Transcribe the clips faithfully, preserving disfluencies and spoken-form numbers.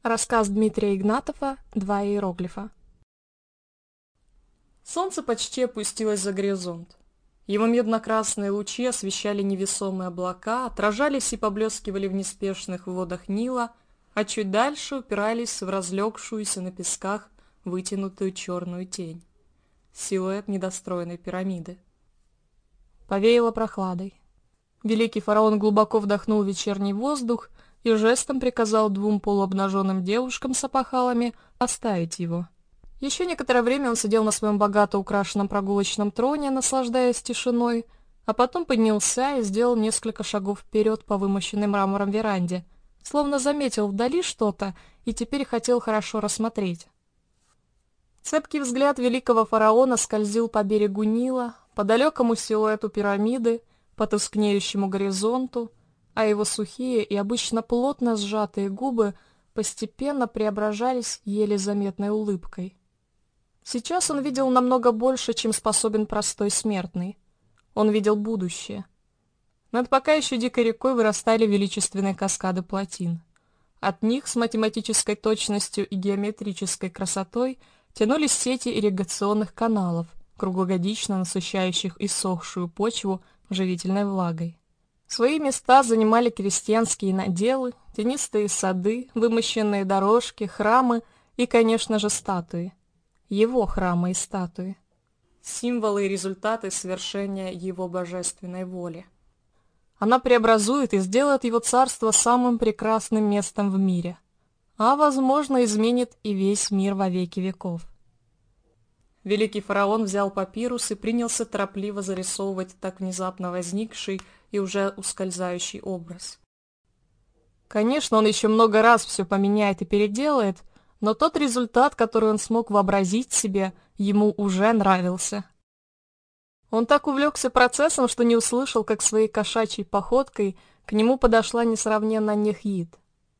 Рассказ Дмитрия Игнатова «Два иероглифа». Солнце почти опустилось за горизонт. Его медно-красные лучи освещали невесомые облака, отражались и поблескивали в неспешных водах Нила, а чуть дальше упирались в разлегшуюся на песках вытянутую черную тень. Силуэт недостроенной пирамиды. Повеяло прохладой. Великий фараон глубоко вдохнул вечерний воздух и жестом приказал двум полуобнаженным девушкам с опахалами оставить его. Еще некоторое время он сидел на своем богато украшенном прогулочном троне, наслаждаясь тишиной, а потом поднялся и сделал несколько шагов вперед по вымощенной мрамором веранде, словно заметил вдали что-то и теперь хотел хорошо рассмотреть. Цепкий взгляд великого фараона скользил по берегу Нила, по далекому силуэту пирамиды, по тускнеющему горизонту, а его сухие и обычно плотно сжатые губы постепенно преображались еле заметной улыбкой. Сейчас он видел намного больше, чем способен простой смертный. Он видел будущее. Над пока еще дикой рекой вырастали величественные каскады плотин. От них с математической точностью и геометрической красотой тянулись сети ирригационных каналов, круглогодично насыщающих иссохшую почву живительной влагой. Свои места занимали крестьянские наделы, тенистые сады, вымощенные дорожки, храмы и, конечно же, статуи. Его храмы и статуи. Символы и результаты свершения его божественной воли. Она преобразует и сделает его царство самым прекрасным местом в мире, а, возможно, изменит и весь мир во веки веков. Великий фараон взял папирус и принялся торопливо зарисовывать так внезапно возникший и уже ускользающий образ. Конечно, он еще много раз все поменяет и переделает, но тот результат, который он смог вообразить себе, ему уже нравился. Он так увлекся процессом, что не услышал, как своей кошачьей походкой к нему подошла несравненно Нехьид.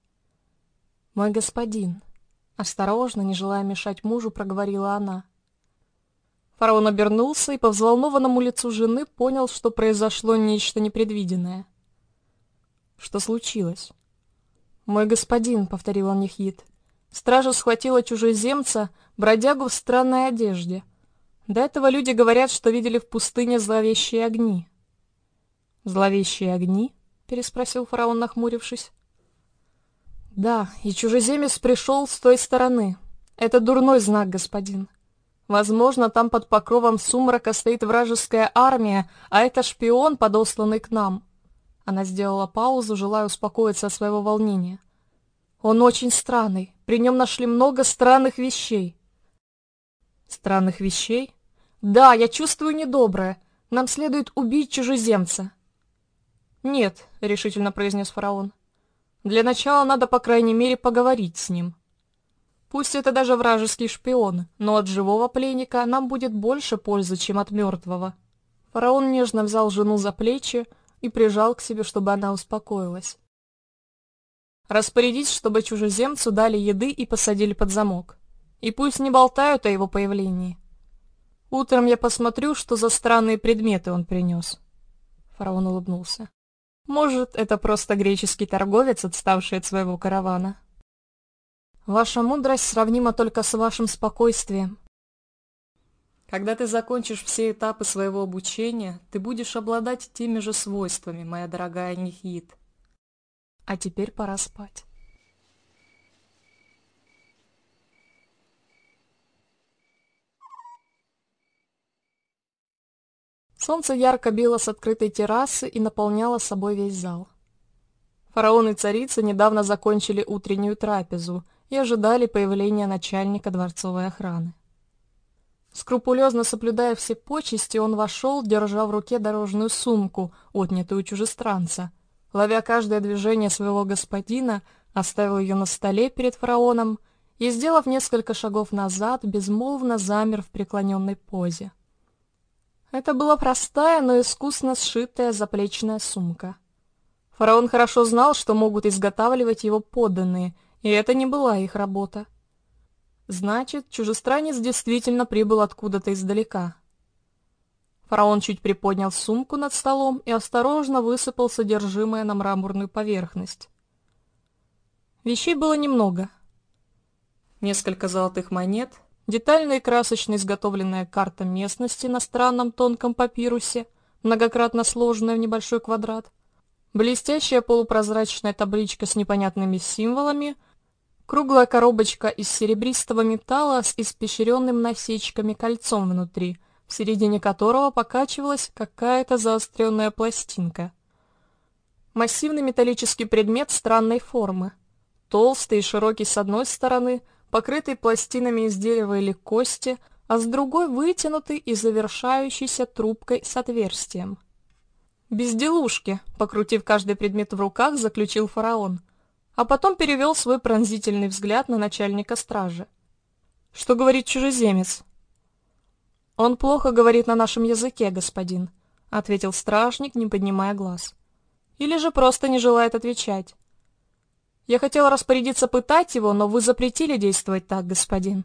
«Мой господин», — осторожно, не желая мешать мужу, проговорила она. Фараон обернулся и по взволнованному лицу жены понял, что произошло нечто непредвиденное. «Что случилось?» «Мой господин», — повторила Нехьид. «Стража схватила чужеземца, бродягу в странной одежде. До этого люди говорят, что видели в пустыне зловещие огни». «Зловещие огни?» — переспросил фараон, нахмурившись. «Да, и чужеземец пришел с той стороны. Это дурной знак, господин. Возможно, там под покровом сумрака стоит вражеская армия, а это шпион, подосланный к нам». Она сделала паузу, желая успокоиться от своего волнения. «Он очень странный. При нем нашли много странных вещей». «Странных вещей?» «Да, я чувствую недоброе. Нам следует убить чужеземца». «Нет», — решительно произнес фараон. «Для начала надо, по крайней мере, поговорить с ним. Пусть это даже вражеский шпион, но от живого пленника нам будет больше пользы, чем от мертвого». Фараон нежно взял жену за плечи и прижал к себе, чтобы она успокоилась. «Распорядись, чтобы чужеземцу дали еды и посадили под замок. И пусть не болтают о его появлении. Утром я посмотрю, что за странные предметы он принес». Фараон улыбнулся. «Может, это просто греческий торговец, отставший от своего каравана?» «Ваша мудрость сравнима только с вашим спокойствием». «Когда ты закончишь все этапы своего обучения, ты будешь обладать теми же свойствами, моя дорогая Нехьид. А теперь пора спать». Солнце ярко било с открытой террасы и наполняло собой весь зал. Фараон и царица недавно закончили утреннюю трапезу и ожидали появления начальника дворцовой охраны. Скрупулезно соблюдая все почести, он вошел, держа в руке дорожную сумку, отнятую у чужестранца. Ловя каждое движение своего господина, оставил ее на столе перед фараоном и, сделав несколько шагов назад, безмолвно замер в преклоненной позе. Это была простая, но искусно сшитая заплечная сумка. Фараон хорошо знал, что могут изготавливать его подданные, и это не была их работа. Значит, чужестранец действительно прибыл откуда-то издалека. Фараон чуть приподнял сумку над столом и осторожно высыпал содержимое на мраморную поверхность. Вещей было немного. несколько золотых монет, детально и красочно изготовленная карта местности на странном тонком папирусе, многократно сложенная в небольшой квадрат, блестящая полупрозрачная табличка с непонятными символами, круглая коробочка из серебристого металла с испещренным насечками кольцом внутри, в середине которого покачивалась какая-то заостренная пластинка. Массивный металлический предмет странной формы, толстый и широкий с одной стороны, покрытый пластинами из дерева или кости, а с другой вытянутый и завершающийся трубкой с отверстием. «Безделушки», — покрутив каждый предмет в руках, заключил фараон, а потом перевел свой пронзительный взгляд на начальника стражи. «Что говорит чужеземец?» «Он плохо говорит на нашем языке, господин», — ответил стражник, не поднимая глаз. «Или же просто не желает отвечать. Я хотел распорядиться пытать его, но вы запретили действовать так, господин».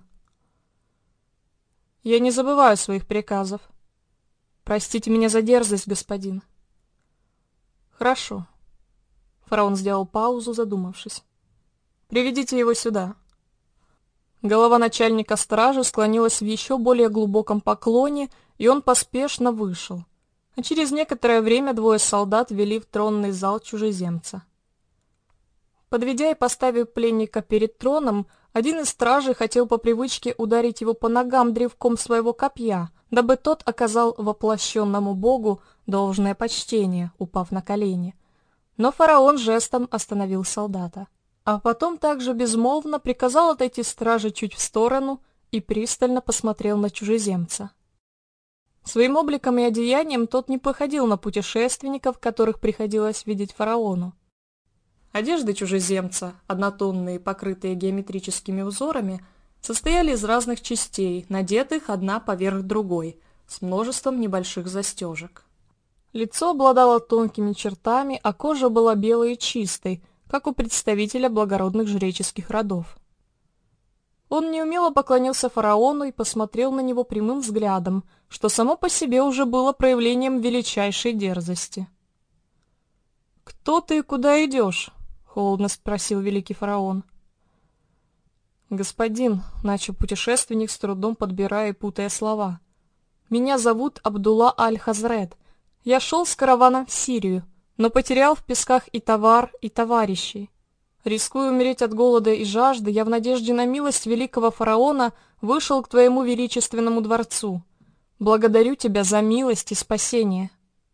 «Я не забываю своих приказов. Простите меня за дерзость, господин». «Хорошо». Фараон сделал паузу, задумавшись. «Приведите его сюда». Голова начальника стражи склонилась в еще более глубоком поклоне, и он поспешно вышел. А через некоторое время двое солдат ввели в тронный зал чужеземца. Подведя и поставив пленника перед троном, один из стражей хотел по привычке ударить его по ногам древком своего копья, дабы тот оказал воплощенному богу должное почтение, упав на колени. Но фараон жестом остановил солдата, а потом также безмолвно приказал отойти страже чуть в сторону и пристально посмотрел на чужеземца. Своим обликом и одеянием тот не походил на путешественников, которых приходилось видеть фараону. Одежды чужеземца, однотонные, покрытые геометрическими узорами, состояли из разных частей, надетых одна поверх другой, с множеством небольших застежек. Лицо обладало тонкими чертами, а кожа была белой и чистой, как у представителя благородных жреческих родов. Он неумело поклонился фараону и посмотрел на него прямым взглядом, что само по себе уже было проявлением величайшей дерзости. «Кто ты и куда идешь?» — холодно спросил великий фараон. «Господин», — начал путешественник, с трудом подбирая и путая слова, — «меня зовут Абдулла Аль-Хазрет. Я шел с караваном в Сирию, но потерял в песках и товар, и товарищей. Рискуя умереть от голода и жажды, я в надежде на милость великого фараона вышел к твоему величественному дворцу. Благодарю тебя за милость и спасение».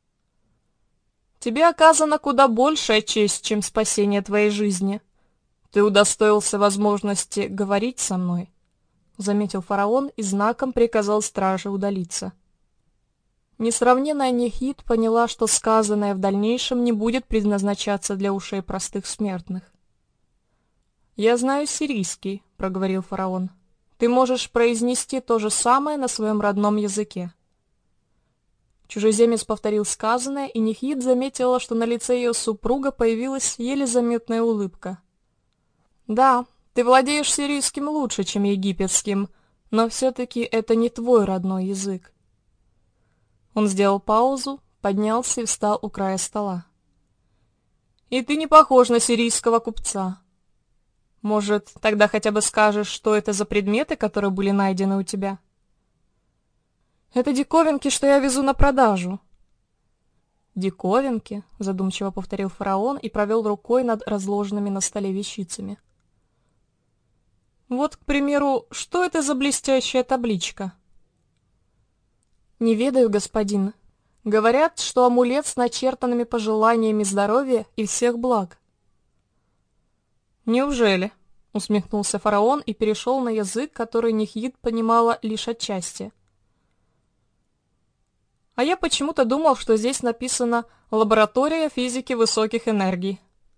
«Тебе оказана куда большая честь, чем спасение твоей жизни. Ты удостоился возможности говорить со мной», — заметил фараон и знаком приказал страже удалиться. Несравненная Нехид поняла, что сказанное в дальнейшем не будет предназначаться для ушей простых смертных. «Я знаю сирийский», — проговорил фараон. «Ты можешь произнести то же самое на своем родном языке». Чужеземец повторил сказанное, и Нехид заметила, что на лице ее супруга появилась еле заметная улыбка. «Да, ты владеешь сирийским лучше, чем египетским, но все-таки это не твой родной язык». Он сделал паузу, поднялся и встал у края стола. «И ты не похож на сирийского купца. Может, тогда хотя бы скажешь, что это за предметы, которые были найдены у тебя?» «Это диковинки, что я везу на продажу». «Диковинки?» — задумчиво повторил фараон и провел рукой над разложенными на столе вещицами. «Вот, к примеру, что это за блестящая табличка?» «Не ведаю, господин. Говорят, что амулет с начертанными пожеланиями здоровья и всех благ». «Неужели?» — усмехнулся фараон и перешел на язык, который Нехид понимала лишь отчасти. «А я почему-то думал, что здесь написано «Лаборатория физики высоких энергий».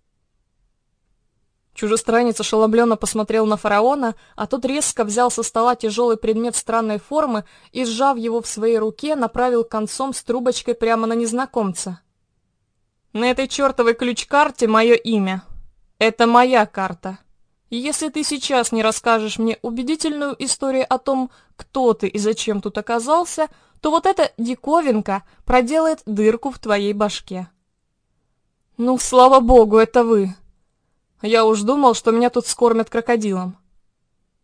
Чужестранец ошеломленно посмотрел на фараона, а тот резко взял со стола тяжелый предмет странной формы и, сжав его в своей руке, направил концом с трубочкой прямо на незнакомца. «На этой чертовой ключ-карте мое имя. Это моя карта. И если ты сейчас не расскажешь мне убедительную историю о том, кто ты и зачем тут оказался, то вот эта диковинка проделает дырку в твоей башке». «Ну, слава богу, это вы! Я уж думал, что меня тут скормят крокодилом».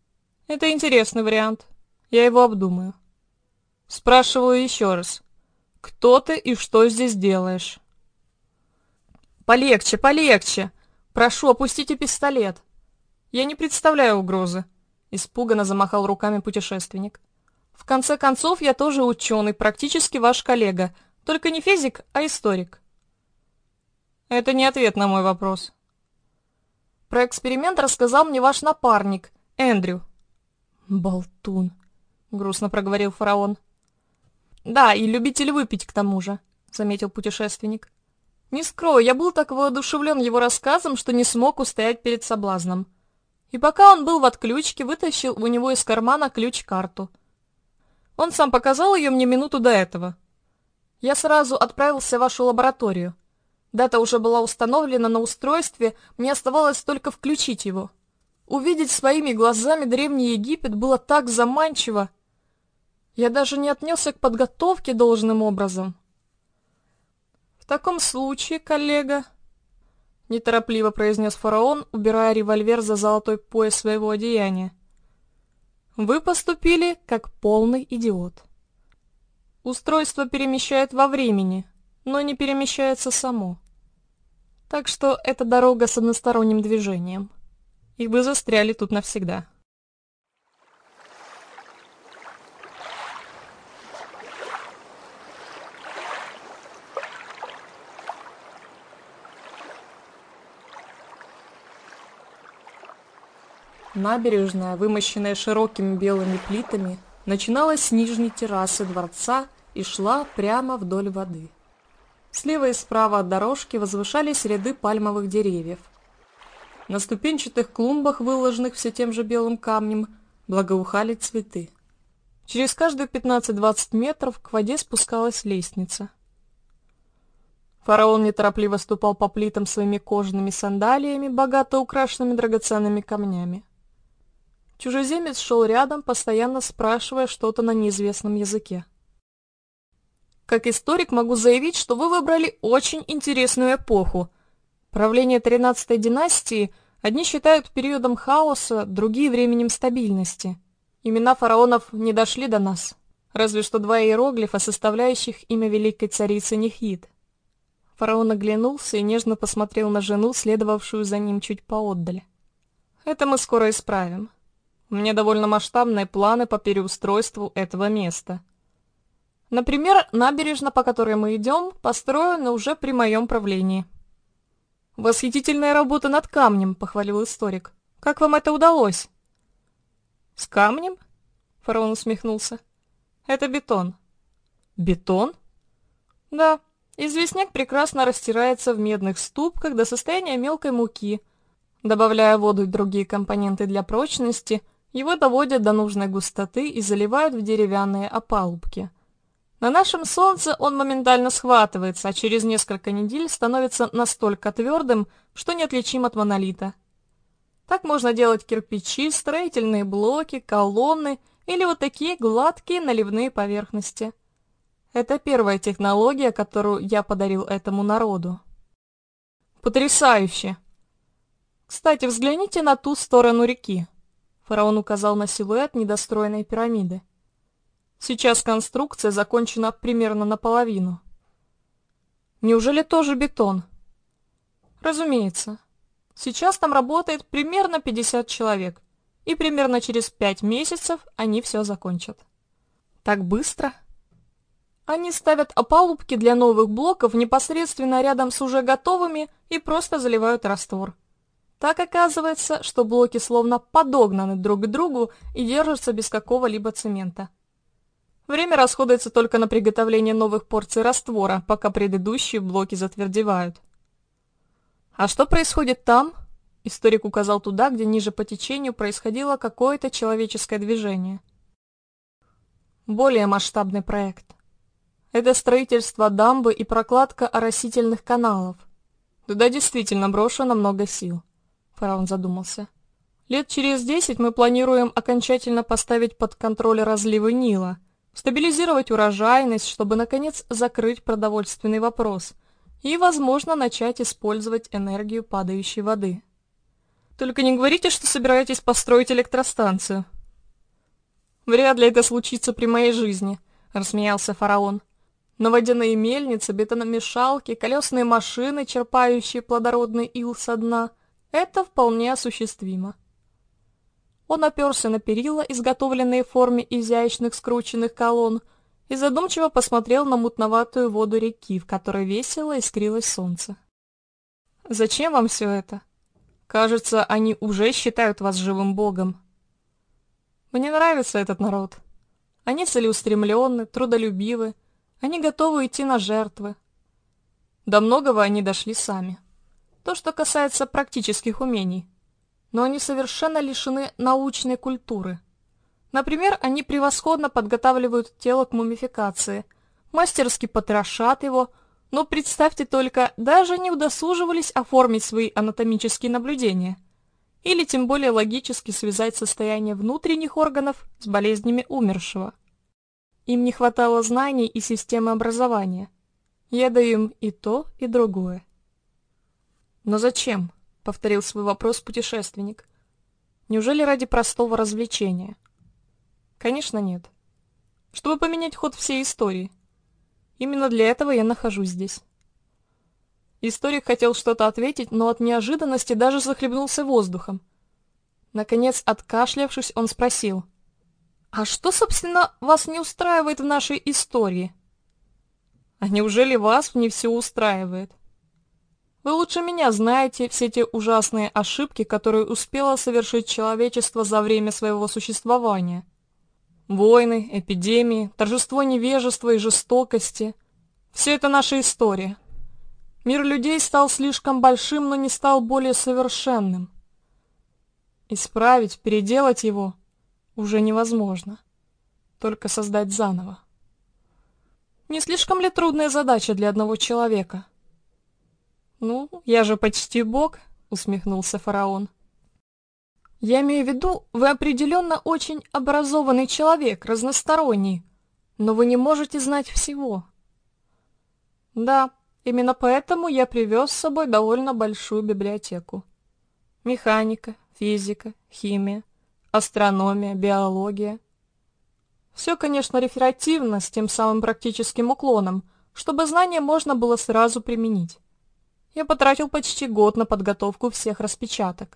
Это интересный вариант. Я его обдумаю. Спрашиваю еще раз. Кто ты и что здесь делаешь? Полегче, полегче. Прошу, опустите пистолет. Я не представляю угрозы. Испуганно замахал руками путешественник. В конце концов, я тоже ученый, практически ваш коллега. Только не физик, а историк. Это не ответ на мой вопрос. Про эксперимент рассказал мне ваш напарник, Эндрю. Болтун, грустно проговорил фараон. Да, и любитель выпить к тому же, заметил путешественник. Не скрою, я был так воодушевлен его рассказом, что не смог устоять перед соблазном. И пока он был в отключке, вытащил у него из кармана ключ-карту. Он сам показал ее мне минуту до этого. Я сразу отправился в вашу лабораторию. Дата уже была установлена на устройстве, мне оставалось только включить его. Увидеть своими глазами Древний Египет было так заманчиво. Я даже не отнесся к подготовке должным образом. В таком случае, коллега, неторопливо произнес фараон, убирая револьвер за золотой пояс своего одеяния, вы поступили как полный идиот. Устройство перемещает во времени, но не перемещается само. Так что это дорога с односторонним движением. И вы застряли тут навсегда. Набережная, вымощенная широкими белыми плитами, начиналась с нижней террасы дворца и шла прямо вдоль воды. Слева и справа от дорожки возвышались ряды пальмовых деревьев. На ступенчатых клумбах, выложенных все тем же белым камнем, благоухали цветы. Через каждые пятнадцать-двадцать метров к воде спускалась лестница. Фараон неторопливо ступал по плитам своими кожаными сандалиями, богато украшенными драгоценными камнями. Чужеземец шел рядом, постоянно спрашивая что-то на неизвестном языке. Как историк могу заявить, что вы выбрали очень интересную эпоху. Правление тринадцатой династии одни считают периодом хаоса, другие — временем стабильности. Имена фараонов не дошли до нас, разве что два иероглифа, составляющих имя великой царицы Нехид. Фараон оглянулся и нежно посмотрел на жену, следовавшую за ним чуть поотдаль. Это мы скоро исправим. У меня довольно масштабные планы по переустройству этого места. Например, набережная, по которой мы идем, построена уже при моем правлении. Восхитительная работа над камнем, похвалил историк. Как вам это удалось? С камнем? Фараон усмехнулся. Это бетон. Бетон? Да. Известняк прекрасно растирается в медных ступках до состояния мелкой муки. Добавляя воду и другие компоненты для прочности, его доводят до нужной густоты и заливают в деревянные опалубки. На нашем солнце он моментально схватывается, а через несколько недель становится настолько твердым, что неотличим от монолита. Так можно делать кирпичи, строительные блоки, колонны или вот такие гладкие наливные поверхности. Это первая технология, которую я подарил этому народу. Потрясающе! Кстати, взгляните на ту сторону реки. Фараон указал на силуэт недостроенной пирамиды. Сейчас конструкция закончена примерно наполовину. Неужели тоже бетон? Разумеется. Сейчас там работает примерно пятьдесят человек, и примерно через пять месяцев они все закончат. Так быстро? Они ставят опалубки для новых блоков непосредственно рядом с уже готовыми и просто заливают раствор. Так оказывается, что блоки словно подогнаны друг к другу и держатся без какого-либо цемента. Время расходуется только на приготовление новых порций раствора, пока предыдущие блоки затвердевают. А что происходит там? Историк указал туда, где ниже по течению происходило какое-то человеческое движение. Более масштабный проект. Это строительство дамбы и прокладка оросительных каналов. Туда действительно брошено много сил. Фараон задумался. Лет через десять мы планируем окончательно поставить под контроль разливы Нила, стабилизировать урожайность, чтобы, наконец, закрыть продовольственный вопрос и, возможно, начать использовать энергию падающей воды. Только не говорите, что собираетесь построить электростанцию. «Вряд ли это случится при моей жизни», — рассмеялся фараон. «Но водяные мельницы, бетономешалки, колесные машины, черпающие плодородный ил со дна — это вполне осуществимо». Он оперся на перила, изготовленные в форме изящных скрученных колонн, и задумчиво посмотрел на мутноватую воду реки, в которой весело искрилось солнце. «Зачем вам все это? Кажется, они уже считают вас живым богом». «Мне нравится этот народ. Они целеустремленны, трудолюбивы, они готовы идти на жертвы. До многого они дошли сами. То, что касается практических умений. Но они совершенно лишены научной культуры. Например, они превосходно подготавливают тело к мумификации, мастерски потрошат его, но представьте только, даже не удосуживались оформить свои анатомические наблюдения, или тем более логически связать состояние внутренних органов с болезнями умершего. Им не хватало знаний и системы образования. Я даю им и то, и другое. «Но зачем?» — повторил свой вопрос путешественник. «Неужели ради простого развлечения?» «Конечно, нет. Чтобы поменять ход всей истории. Именно для этого я нахожусь здесь». Историк хотел что-то ответить, но от неожиданности даже захлебнулся воздухом. Наконец, откашлявшись, он спросил: «А что, собственно, вас не устраивает в нашей истории?» «А неужели вас не все устраивает? Вы лучше меня знаете все те ужасные ошибки, которые успело совершить человечество за время своего существования. Войны, эпидемии, торжество невежества и жестокости — все это наша история. Мир людей стал слишком большим, но не стал более совершенным. Исправить, переделать его уже невозможно. Только создать заново. Не слишком ли трудная задача для одного человека?» «Ну, я же почти бог», — усмехнулся фараон. «Я имею в виду, вы определенно очень образованный человек, разносторонний, но вы не можете знать всего». «Да, именно поэтому я привез с собой довольно большую библиотеку. Механика, физика, химия, астрономия, биология. Все, конечно, реферативно, с тем самым практическим уклоном, чтобы знания можно было сразу применить. Я потратил почти год на подготовку всех распечаток».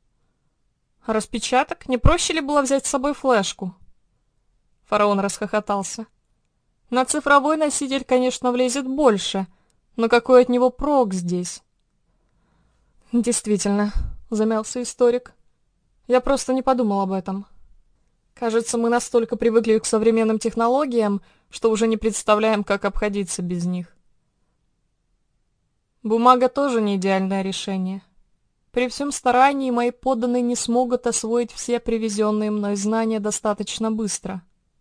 «Распечаток? Не проще ли было взять с собой флешку?» Фараон расхохотался. «На цифровой носитель, конечно, влезет больше, но какой от него прок здесь?» «Действительно», — замялся историк. «Я просто не подумал об этом. Кажется, мы настолько привыкли к современным технологиям, что уже не представляем, как обходиться без них. Бумага тоже не идеальное решение. При всем старании мои подданные не смогут освоить все привезенные мной знания достаточно быстро.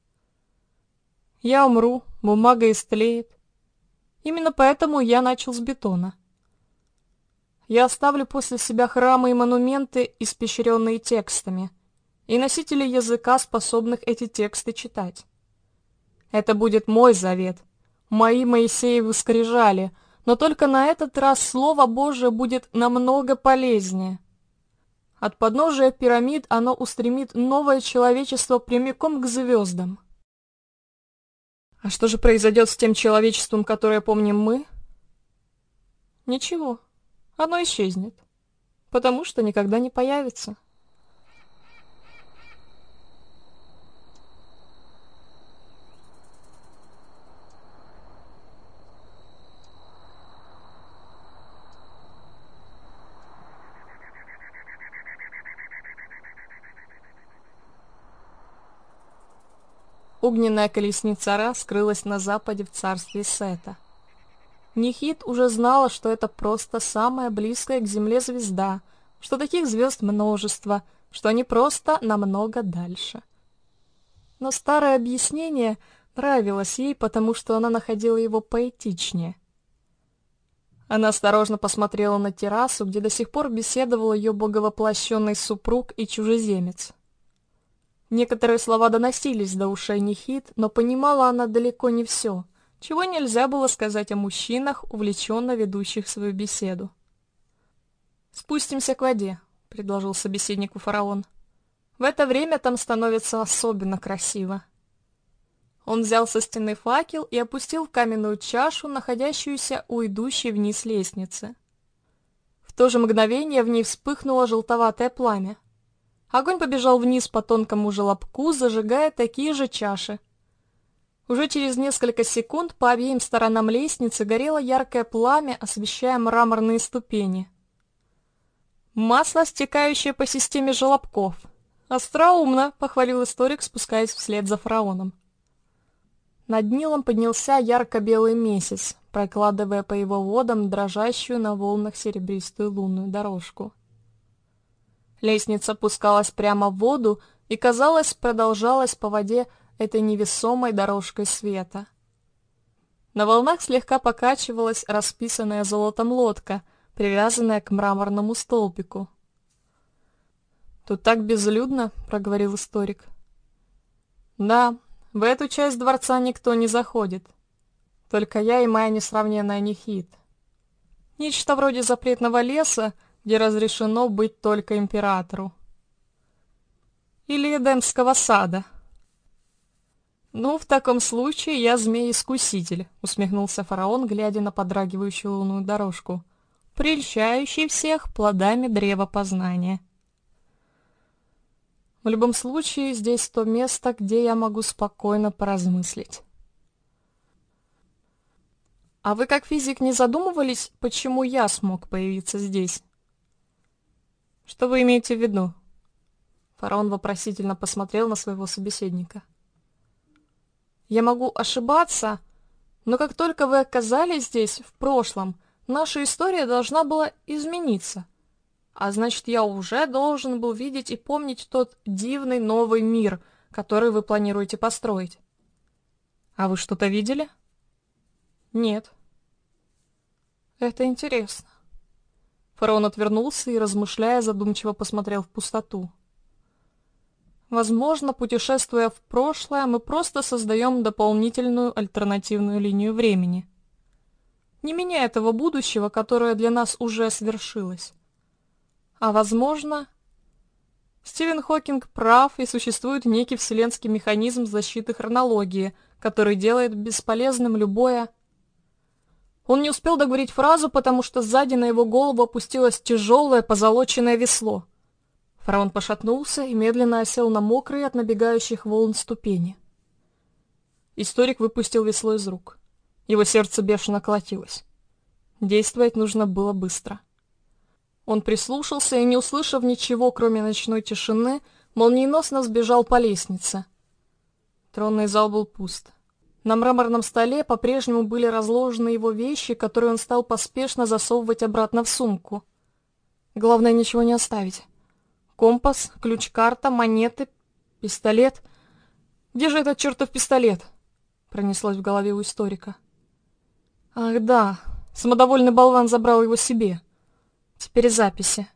Я умру, бумага истлеет. Именно поэтому я начал с бетона. Я оставлю после себя храмы и монументы, испещренные текстами, и носители языка, способных эти тексты читать. Это будет мой завет, мои Моисеевы скрижали, но только на этот раз Слово Божие будет намного полезнее. От подножия пирамид оно устремит новое человечество прямиком к звездам». «А что же произойдет с тем человечеством, которое помним мы?» «Ничего, оно исчезнет, потому что никогда не появится». Огненная колесница Ра скрылась на западе в царстве Сета. Нехит уже знала, что это просто самая близкая к Земле звезда, что таких звезд множество, что они просто намного дальше. Но старое объяснение нравилось ей, потому что она находила его поэтичнее. Она осторожно посмотрела на террасу, где до сих пор беседовал ее боговоплощенный супруг и чужеземец. Некоторые слова доносились до ушей Нехит, но понимала она далеко не все, чего нельзя было сказать о мужчинах, увлеченно ведущих свою беседу. «Спустимся к воде», — предложил собеседнику фараон. В это время там становится особенно красиво. Он взял со стены факел и опустил в каменную чашу, находящуюся у идущей вниз лестницы. В то же мгновение в ней вспыхнуло желтоватое пламя. Огонь побежал вниз по тонкому желобку, зажигая такие же чаши. Уже через несколько секунд по обеим сторонам лестницы горело яркое пламя, освещая мраморные ступени. «Масло, стекающее по системе желобков. Остроумно», — похвалил историк, спускаясь вслед за фараоном. Над Нилом поднялся ярко-белый месяц, прокладывая по его водам дрожащую на волнах серебристую лунную дорожку. Лестница опускалась прямо в воду и, казалось, продолжалась по воде этой невесомой дорожкой света. На волнах слегка покачивалась расписанная золотом лодка, привязанная к мраморному столбику. «Тут так безлюдно», — проговорил историк. «Да, в эту часть дворца никто не заходит. Только я и моя несравненная Нехит. Нечто вроде запретного леса, где разрешено быть только императору. Или Эдемского сада». «Ну, в таком случае я змей-искуситель», — усмехнулся фараон, глядя на подрагивающую лунную дорожку, прельщающий всех плодами древа познания. «В любом случае, здесь то место, где я могу спокойно поразмыслить». «А вы, как физик, не задумывались, почему я смог появиться здесь?» «Что вы имеете в виду?» Фараон вопросительно посмотрел на своего собеседника. «Я могу ошибаться, но как только вы оказались здесь, в прошлом, наша история должна была измениться. А значит, я уже должен был видеть и помнить тот дивный новый мир, который вы планируете построить. А вы что-то видели?» «Нет». «Это интересно». Фараон отвернулся и, размышляя, задумчиво посмотрел в пустоту. «Возможно, путешествуя в прошлое, мы просто создаем дополнительную альтернативную линию времени, не меняя этого будущего, которое для нас уже свершилось. А возможно, Стивен Хокинг прав, и существует некий вселенский механизм защиты хронологии, который делает бесполезным любое...» Он не успел договорить фразу, потому что сзади на его голову опустилось тяжелое позолоченное весло. Фараон пошатнулся и медленно осел на мокрые от набегающих волн ступени. Историк выпустил весло из рук. Его сердце бешено колотилось. Действовать нужно было быстро. Он прислушался и, не услышав ничего, кроме ночной тишины, молниеносно сбежал по лестнице. Тронный зал был пуст. На мраморном столе по-прежнему были разложены его вещи, которые он стал поспешно засовывать обратно в сумку. Главное, ничего не оставить. Компас, ключ-карта, монеты, пистолет. Где же этот чертов пистолет? Пронеслось в голове у историка. Ах да, самодовольный болван забрал его себе. Теперь записи.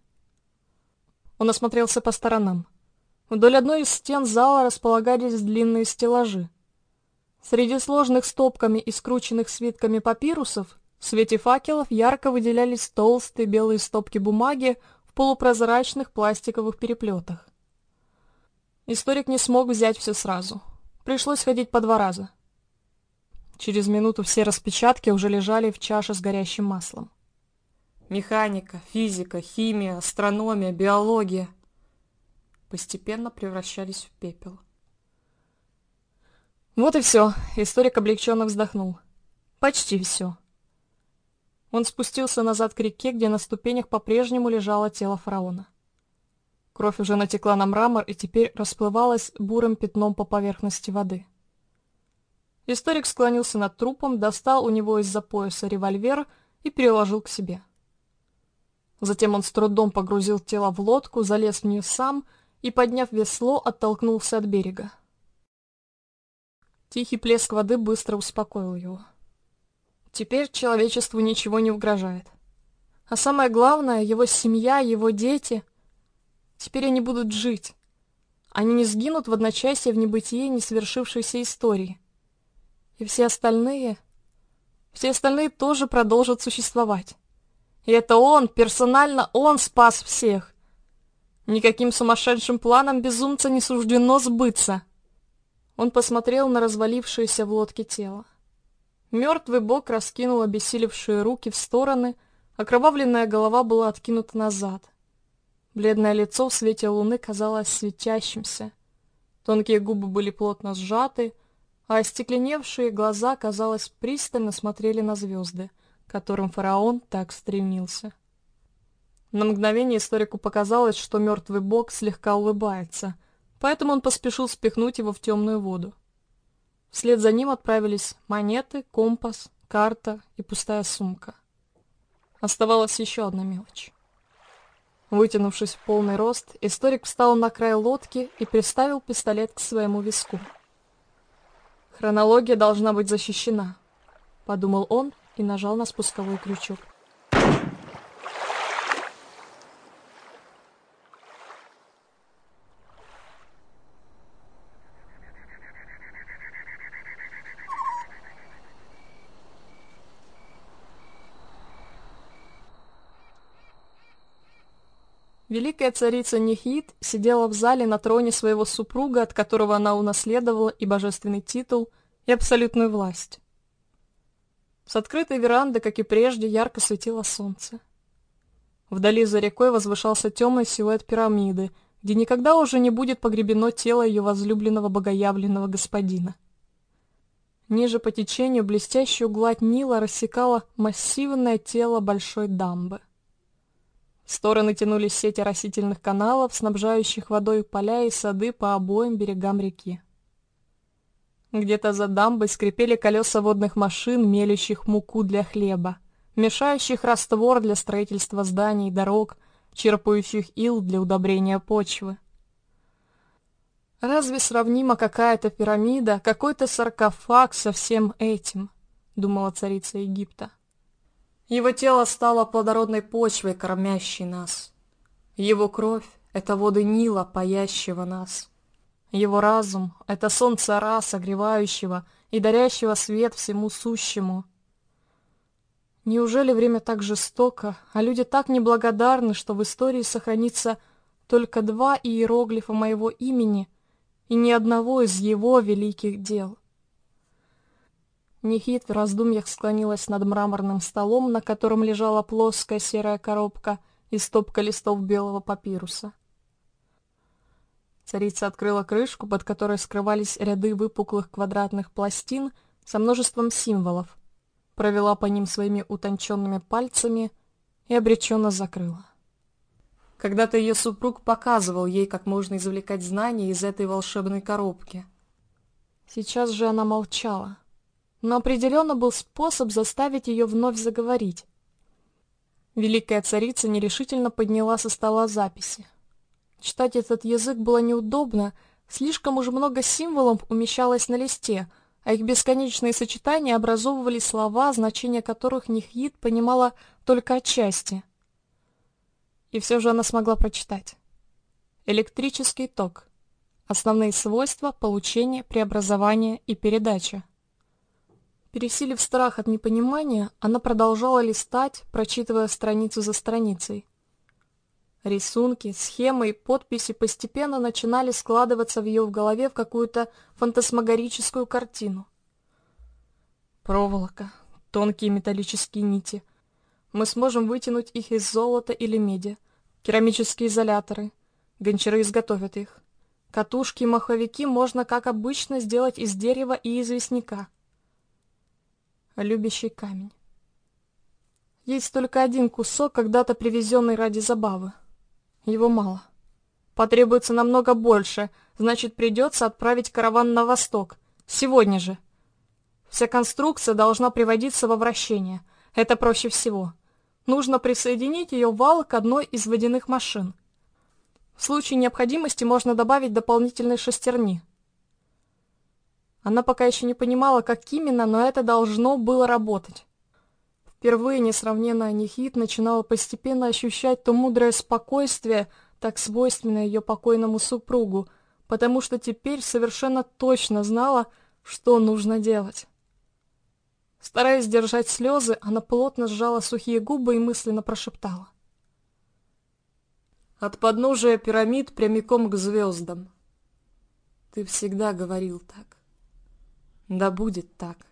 Он осмотрелся по сторонам. Вдоль одной из стен зала располагались длинные стеллажи. Среди сложных стопками и скрученных свитками папирусов в свете факелов ярко выделялись толстые белые стопки бумаги в полупрозрачных пластиковых переплетах. Историк не смог взять все сразу. Пришлось ходить по два раза. Через минуту все распечатки уже лежали в чаше с горящим маслом. Механика, физика, химия, астрономия, биология постепенно превращались в пепел. Вот и все, историк облегченно вздохнул. Почти все. Он спустился назад к реке, где на ступенях по-прежнему лежало тело фараона. Кровь уже натекла на мрамор и теперь расплывалась бурым пятном по поверхности воды. Историк склонился над трупом, достал у него из-за пояса револьвер и переложил к себе. Затем он с трудом погрузил тело в лодку, залез в нее сам и, подняв весло, оттолкнулся от берега. Тихий плеск воды быстро успокоил его. Теперь человечеству ничего не угрожает. А самое главное, его семья, его дети... Теперь они будут жить. Они не сгинут в одночасье в небытие несовершившейся истории. И все остальные... Все остальные тоже продолжат существовать. И это он, персонально он спас всех. Никаким сумасшедшим планам безумца не суждено сбыться. Он посмотрел на развалившееся в лодке тело. Мертвый бок раскинул обессилевшие руки в стороны, окровавленная голова была откинута назад. Бледное лицо в свете луны казалось светящимся. Тонкие губы были плотно сжаты, а остекленевшие глаза, казалось, пристально смотрели на звезды, к которым фараон так стремился. На мгновение историку показалось, что мертвый бок слегка улыбается, поэтому он поспешил спихнуть его в темную воду. Вслед за ним отправились монеты, компас, карта и пустая сумка. Оставалась еще одна мелочь. Вытянувшись в полный рост, историк встал на край лодки и приставил пистолет к своему виску. «Хронология должна быть защищена», — подумал он и нажал на спусковой крючок. Великая царица Нехит сидела в зале на троне своего супруга, от которого она унаследовала и божественный титул, и абсолютную власть. С открытой веранды, как и прежде, ярко светило солнце. Вдали за рекой возвышался темный силуэт пирамиды, где никогда уже не будет погребено тело ее возлюбленного богоявленного господина. Ниже по течению блестящую гладь Нила рассекало массивное тело большой дамбы. В стороны тянулись сети растительных каналов, снабжающих водой поля и сады по обоим берегам реки. Где-то за дамбой скрипели колеса водных машин, мелющих муку для хлеба, мешающих раствор для строительства зданий и дорог, черпающих ил для удобрения почвы. «Разве сравнима какая-то пирамида, какой-то саркофаг со всем этим?» — думала царица Египта. Его тело стало плодородной почвой, кормящей нас. Его кровь — это воды Нила, паящего нас. Его разум — это солнце Ра, согревающего и дарящего свет всему сущему. Неужели время так жестоко, а люди так неблагодарны, что в истории сохранится только два иероглифа моего имени и ни одного из его великих дел? Нехит в раздумьях склонилась над мраморным столом, на котором лежала плоская серая коробка и стопка листов белого папируса. Царица открыла крышку, под которой скрывались ряды выпуклых квадратных пластин со множеством символов, провела по ним своими утонченными пальцами и обреченно закрыла. Когда-то ее супруг показывал ей, как можно извлекать знания из этой волшебной коробки. Сейчас же она молчала. Но определенно был способ заставить ее вновь заговорить. Великая царица нерешительно подняла со стола записи. Читать этот язык было неудобно, слишком уж много символов умещалось на листе, а их бесконечные сочетания образовывали слова, значение которых Нехит понимала только отчасти. И все же она смогла прочитать. Электрический ток. Основные свойства получения, преобразования и передачи. Пересилив страх от непонимания, она продолжала листать, прочитывая страницу за страницей. Рисунки, схемы и подписи постепенно начинали складываться в ее в голове в какую-то фантасмагорическую картину. Проволока, тонкие металлические нити. Мы сможем вытянуть их из золота или меди. Керамические изоляторы. Гончары изготовят их. Катушки и маховики можно, как обычно, сделать из дерева и известняка. Любящий камень. Есть только один кусок, когда-то привезенный ради забавы. Его мало. Потребуется намного больше, значит, придется отправить караван на восток. Сегодня же. Вся конструкция должна приводиться во вращение. Это проще всего. Нужно присоединить ее вал к одной из водяных машин. В случае необходимости можно добавить дополнительные шестерни. Она пока еще не понимала, как именно, но это должно было работать. Впервые несравненная Нехит начинала постепенно ощущать то мудрое спокойствие, так свойственное ее покойному супругу, потому что теперь совершенно точно знала, что нужно делать. Стараясь сдержать слезы, она плотно сжала сухие губы и мысленно прошептала: От подножия пирамид прямиком к звездам. Ты всегда говорил так. Да будет так.